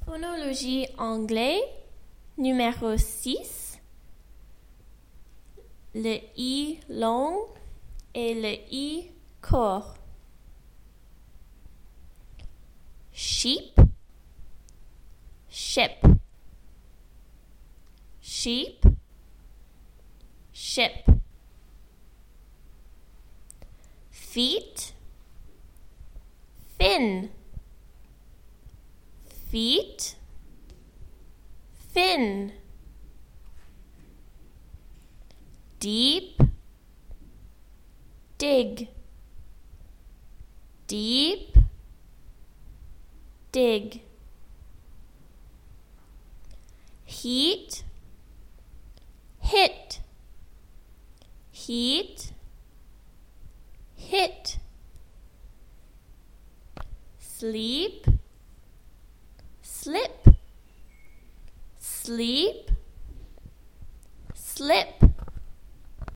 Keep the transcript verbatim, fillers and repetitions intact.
Phonologie anglais, numéro six. Le I long et le I court. Sheep, ship. Sheep, ship. Feet, fin. Feet, fin. Deep, dig. Deep, dig. Heat, hit. Heat, hit. Sleep, slip. Sleep, slip.